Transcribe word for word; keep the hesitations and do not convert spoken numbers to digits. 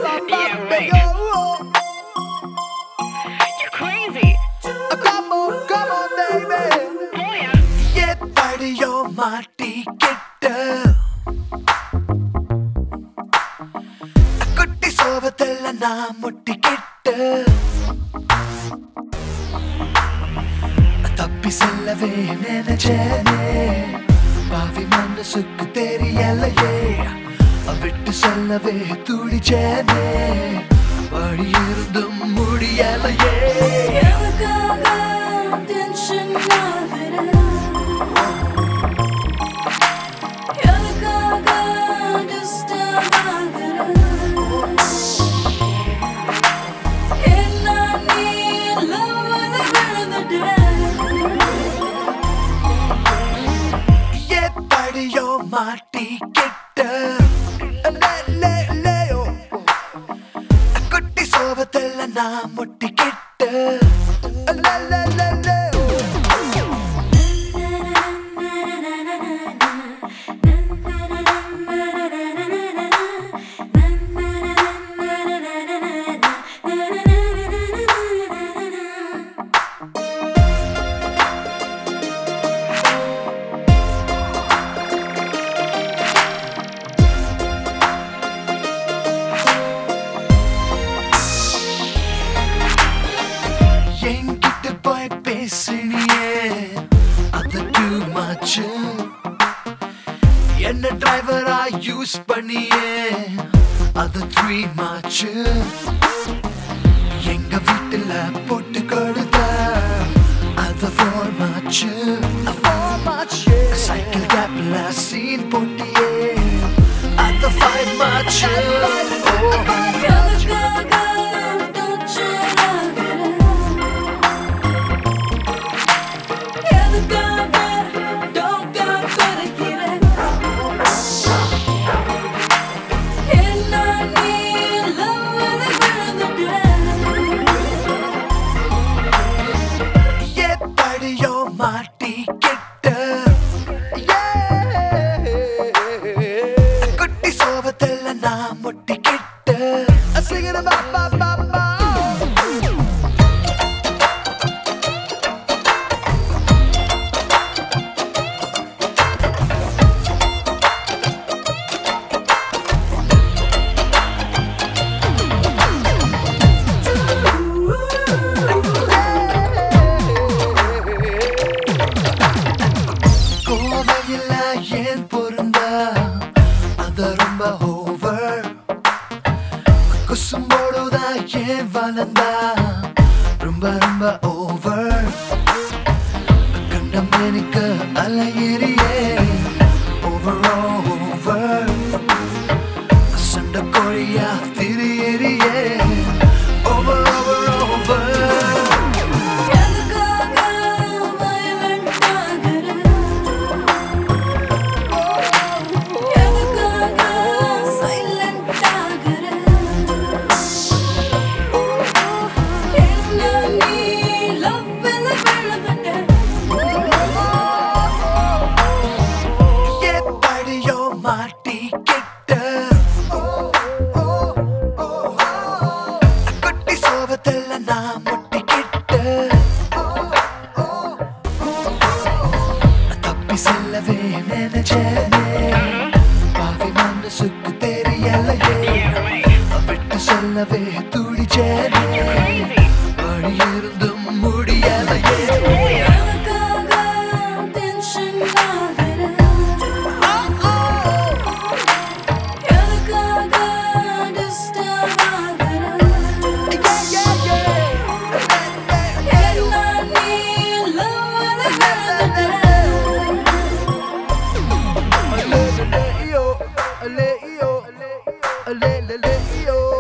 Yeah, right. You're crazy. Come on, come on, baby. Oh yeah. எப்படியோ மாட்டிக்கிட்ட குட்டி சோபத்துல நான் முட்டிக்கிட்ட தப்பி செல்லவே நினைச்சேனே பாவி மனசுக்கு தெரியலையே விட்டு செல்லவே துடிச்சேனே வழி இருந்தும் முடியலையே எப்படியோ மாட்டிக்கிட்ட குட்டி சோபத்துல நான் முட்டிக்கிட்ட என்கிட்ட போய் பேசினியே அது too much என்ன டிரைவரா யூஸ் பண்ணியே அது three much எங்க வீட்டுல போட்டு கொடுத்த அது four much four much cycle கேப்ல சீன் போட்டியே அது five much oh my God. எப்படியோ மாட்டிக்கிட்ட குட்டி சோபத்துல நான் முட்டிக்கிட்ட singing about my mama. கோவையில ஏன் பொருந்தா அது ரொம்ப ஓவர் குசும்போடுதா ஏன் வளர்ந்தா ரொம்ப ரொம்ப ஓவர் கண்டம் எனக்கு அலையிறியே ஓவர் ஓவர் சண்டை கோழியா திரியறியே ஓவர் ஓவர் ஓவர் எப்படியோ மாட்டிக்கிட்ட குட்டி சோபத்துல நான் முட்டிக்கிட்ட தப்பி செல்லவே நினைச்சேனே பாவி மனசுக்கு தெரியலையே விட்டு செல்லவே துடிச்சேனே வழி இருந்தும் முடியலையே Leo, Leo, Leo, Leo.